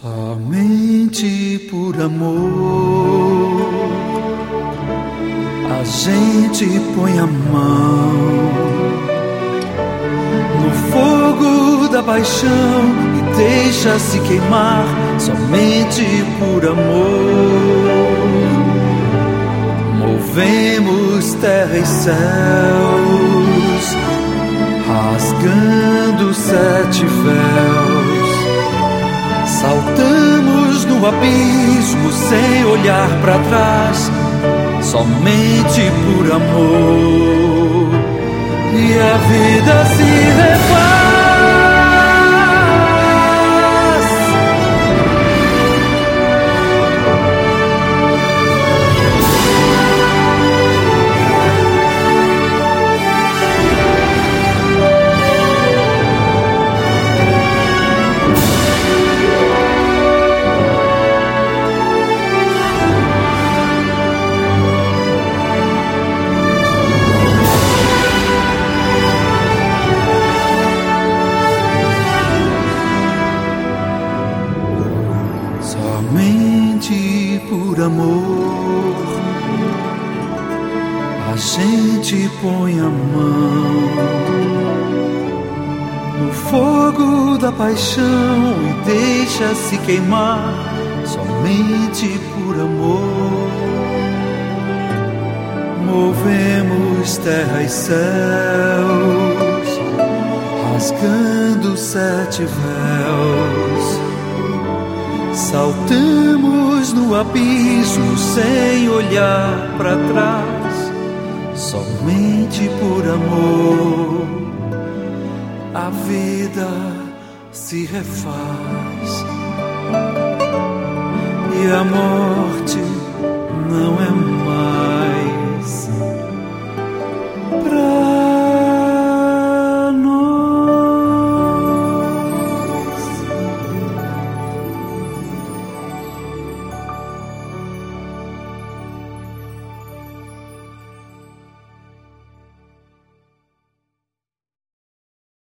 Somente por amor a gente põe a mão no fogo da paixão e deixa-se queimar. Somente por amor movemos terra e céus, rasgando 7 véus. Saltamos no abismo sem olhar para trás, somente por amor, e a vida se refaz. Somente por amor a gente põe a mão no fogo da paixão e deixa-se queimar. Somente por amor movemos terra e céus, rasgando 7 véus. Saltamos no abismo sem olhar para trás, somente por amor a vida se refaz, e a morte não é mais.